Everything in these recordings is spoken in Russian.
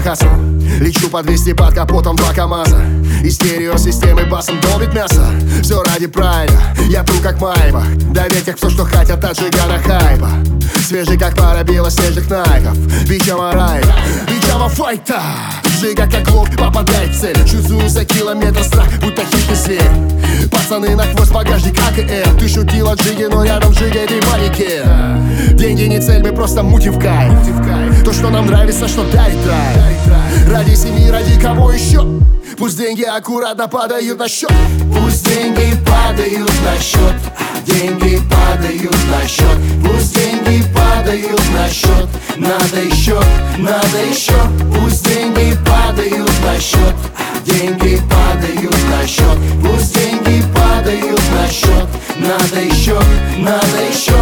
хасл. Лечу по 200 под капотом 2 КамАЗа. И стереосистемой басом долбит мясо. Все ради прайда, я пру как Майба. Давить как все, что хотят от Жигана хайпа. Свежий как пара белоснежных найков. Бичама райда, бичама файта. Жига как лук, попадает в цель. Чувствую за километр страх, будто хищный зверь. Пацаны на хвост, багажник АКР. Ты шутил от Жиги, но рядом с Жигой ты манекен. Деньги не цель, мы просто мутим в кайф. То, что нам нравится, что дарит драйв. Ради семьи, ради кого еще? Пусть деньги аккуратно падают на счет. Пусть деньги падают на счет. Деньги падают на счет. Пусть деньги падают на счет. Надо еще, надо еще. Пусть деньги падают на счет. Деньги падают на счет. Пусть деньги падают на счет. Надо еще, надо еще.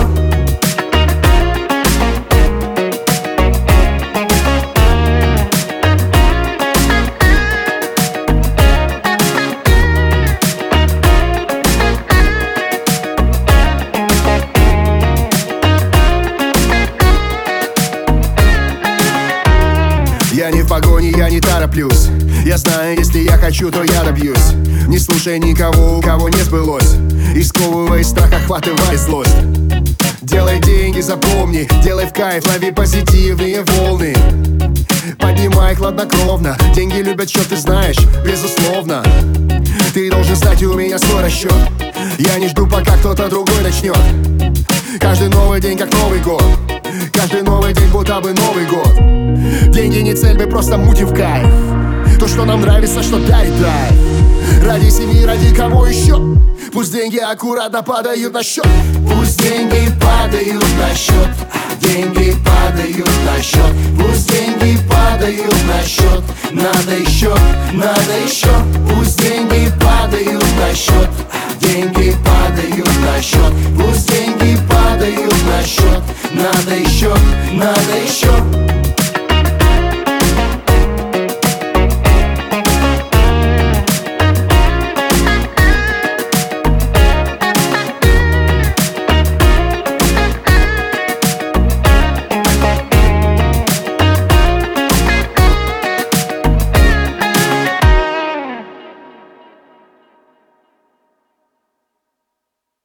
Я не в погоне, я не тороплюсь. Я знаю, если я хочу, то я добьюсь. Не слушай никого, у кого не сбылось. И сковывай страх, охватывай злость. Делай деньги, запомни, делай в кайф, лови позитивные волны. Поднимай хладнокровно, деньги любят счет, ты знаешь, безусловно. Ты должен знать, у меня свой расчет. Я не жду, пока кто-то другой начнет. Каждый новый день как Новый год. Каждый новый день будто бы Новый год. Деньги не цель, мы просто мутим в кайф. То, что нам нравится, что дарит драйв. Ради семьи, ради кого еще? Пусть деньги аккуратно падают на счет. Пусть деньги падают на счет. Деньги падают на счет. Пусть деньги падают на счет. Надо еще, надо еще. Пусть деньги падают на счет. Деньги падают на счет. Пусть деньги падают на счет. Надо еще, надо еще.